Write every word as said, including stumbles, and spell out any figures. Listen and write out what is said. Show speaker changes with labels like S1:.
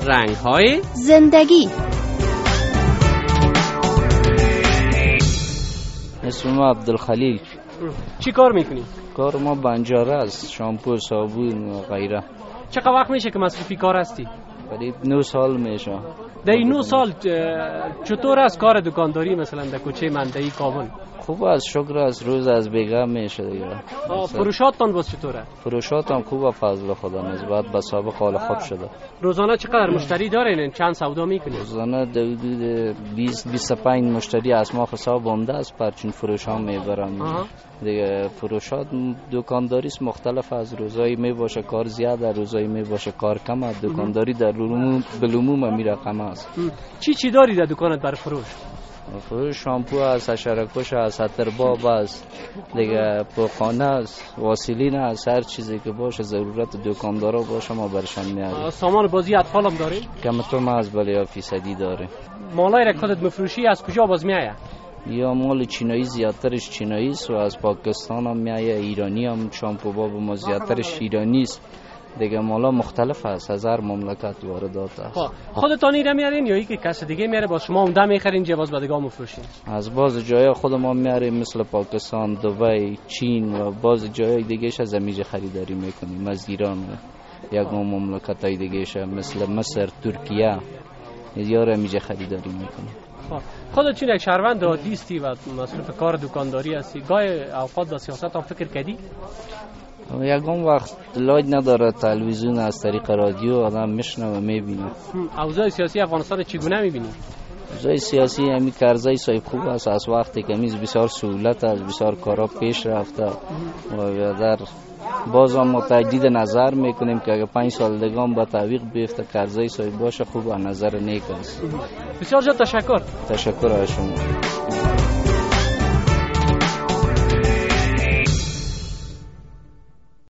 S1: رنگ‌های
S2: زندگی.
S3: اسم ما عبدالخلیل.
S1: چی کار میکنی؟
S3: کار ما بنجاره است، شامپو، صابون و غیره.
S1: چقدر وقت میشه که مصروفی کار هستی؟
S3: قریب نه سال میشه.
S1: در این نه سال چطور است کار دکانداری مثلا در کوچه مندهی کابل؟
S3: خوب است، شکر است، روز از بیگه میشه دیگه.
S1: فروشاتتان باز چطوره؟
S3: فروشات هم خوبه فضل خدا، نسبت به سابق حال خوب شده.
S1: روزانه چقدر مشتری دارین؟ چند سودا میکنید؟
S3: روزانه حدود بیست بیست و پنج مشتری از ما حساب بنده است، پرچین فروش هم میبرم دیگه. فروشات دکانداری مختلف از روزایی میباشه کار زیاده، روزایی میباشه کار کم. دکانداری در بالعموم می رقم است.
S1: چی چی داری در دکانت برای فروش؟
S3: فروش شامپو است، حشره‌کش است، عطرباب است دیگه، پوخانه است، واسلین است، هر چیزی که باشه ضرورت دکاندارا باشه ما برشان میاریم.
S1: سامان بازی اطفال هم داری؟
S3: کم تو ما از بله فیصدی داره.
S1: مالای را خودت مفروشی از کجا باز میایه؟
S3: یا مال چینایی زیادترش چینایی است و از پاکستان هم میایه، ایرانی هم شامپو باب ما زیادترش ایرانی است دیگه. مالا مختلف است، از هر مملکت واردات است.
S1: خودتان ایره میارین یا اینکه کس دیگه میاره با شما اونده میخرین جواز بدگاه مفروشین؟
S3: از باز جای خود ما میاریم، مثل پاکستان، دبی، چین و باز جای دیگهش از امیج خریداری میکنیم، از ایران و یک مملکت های دیگهش مثل مصر، ترکیه یار امیج خریداری میکنیم.
S1: خودت چون یک شهروند عادی هستی و مصروف کار دکانداری هستی، گاهی اوقات با سیاست هم فکر کردی؟
S3: یکم وقت لاج نداره، تلویزیون از طریق رادیو آدم میشنه و میبینه.
S1: اوضاع سیاسی افغانستان چگونه میبینی؟
S3: اوضاع سیاسی همی کرزای صاحب خوب است، از وقتی که میز بسیار سهولت است، بسیار کارا پیش رفته و در باز هم متجدد نظر میکنیم که اگه پنج سال دیگه هم با تعویق بیفته کرزای صاحب باشه، خوب نظر نیک است.
S1: بسیار جان تشکر.
S3: تشکر از شما.